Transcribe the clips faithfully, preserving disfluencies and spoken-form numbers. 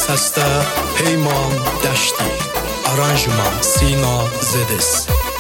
Səsdə Peyman Dəşti, aranjman Sina Zedis.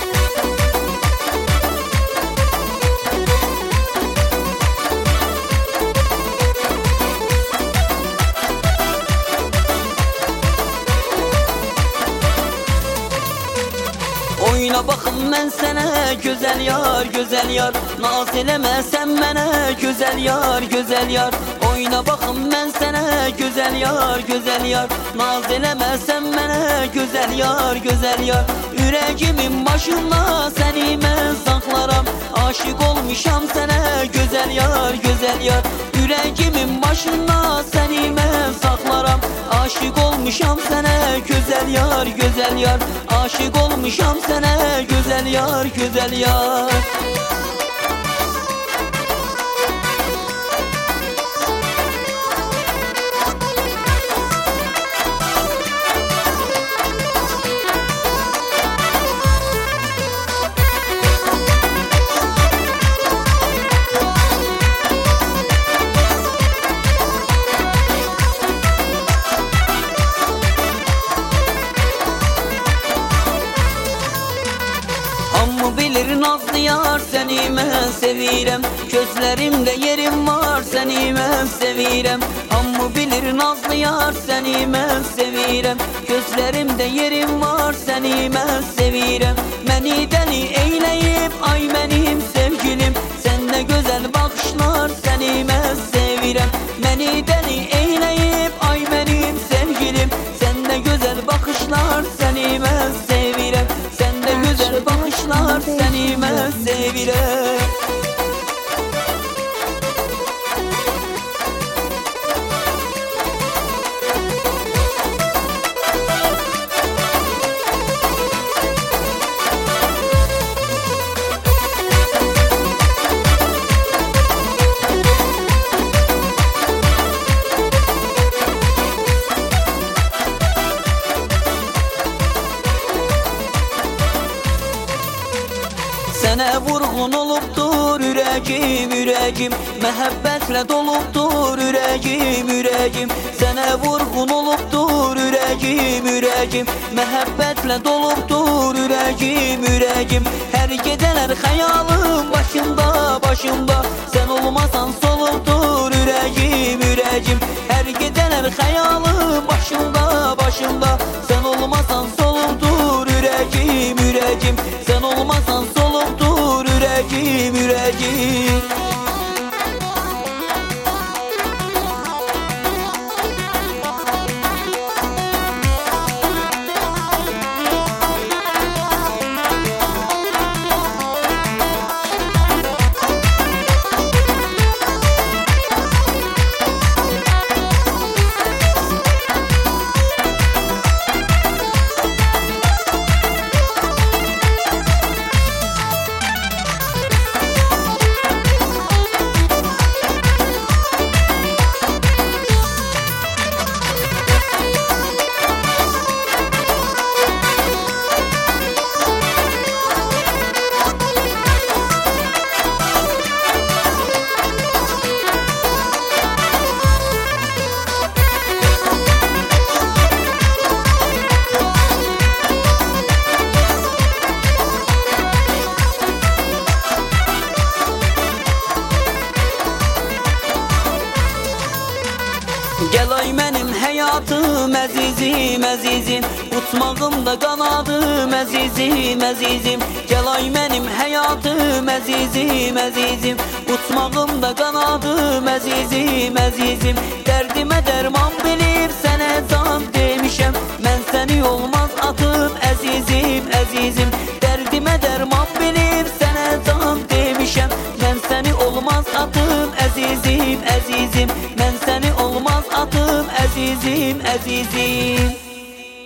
Oyna baxım mən sənə gözəl yar, gözəl yar. Naz eləmə sən mənə gözəl yar, gözəl yar. Oyna baxım mən sənə gözəl yar, gözəl yar. Naz eləmə sən mənə gözəl yar, gözəl yar. Ürəgimin başında səni mən saxlaram. Aşiq olmuşam sənə gözəl yar, gözəl yar. Ürəgimin başında səni mən saxlaram. Aşiq olmuşam sənə gözəl yar, gözəl yar. Aşiq olmuşam sənə gözəl yar, gözəl yar. Hamı bilir nazlı yar, səni mən sevirəm. Gözlərimdə yerim var, səni mən sevirəm. Hamı bilir nazlı yar, səni mən sevirəm. Gözlərimdə yerim var, səni mən sevirəm. Məni dəli eyləyib, ay mənim sevgilim. Sən nə gözəl baxışlar, səni mən sevirəm. Məni dəli eyləyib, ay mənim sevgilim. Sən nə gözəl baxışlar, səni mən sevirəm. Sən də gözəl baxışlar, səni mən sevirəm. Sənə vurğun olubdur ürəgim, ürəgim. Məhəbbətlə dolubdur ürəgim, ürəgim. Sənə vurğun olubdur ürəgim, ürəgim. Məhəbbətlə dolubdur ürəgim, ürəgim. Hər gecələr xəyalım başımda, başımda. Sən olmasan solubdur ürəgim, ürəgim. Hər gecələr xəyalım başımda, başımda. Sən olmasan solubdur ürəgim, ürəgim. Sən olmasan solubdur ürəgim, ürəgim. Gəl ay mənim həyatım, əzizim, əzizim. Uçmağımda qanadım, əzizim, əzizim. Gəl ay mənim həyatım, əzizim, əzizim. Uçmağımda qanadım, əzizim, əzizim. Dərdimə dərman bilib sənə can demişəm. Mən səni olmaz atıb, əzizim, əzizim. Dərdimə dərman bilib sənə can demişəm. Mən səni olmaz atıb, əzizim, əzizim. Mən səni olmaz atıb, əzizim, əzizim.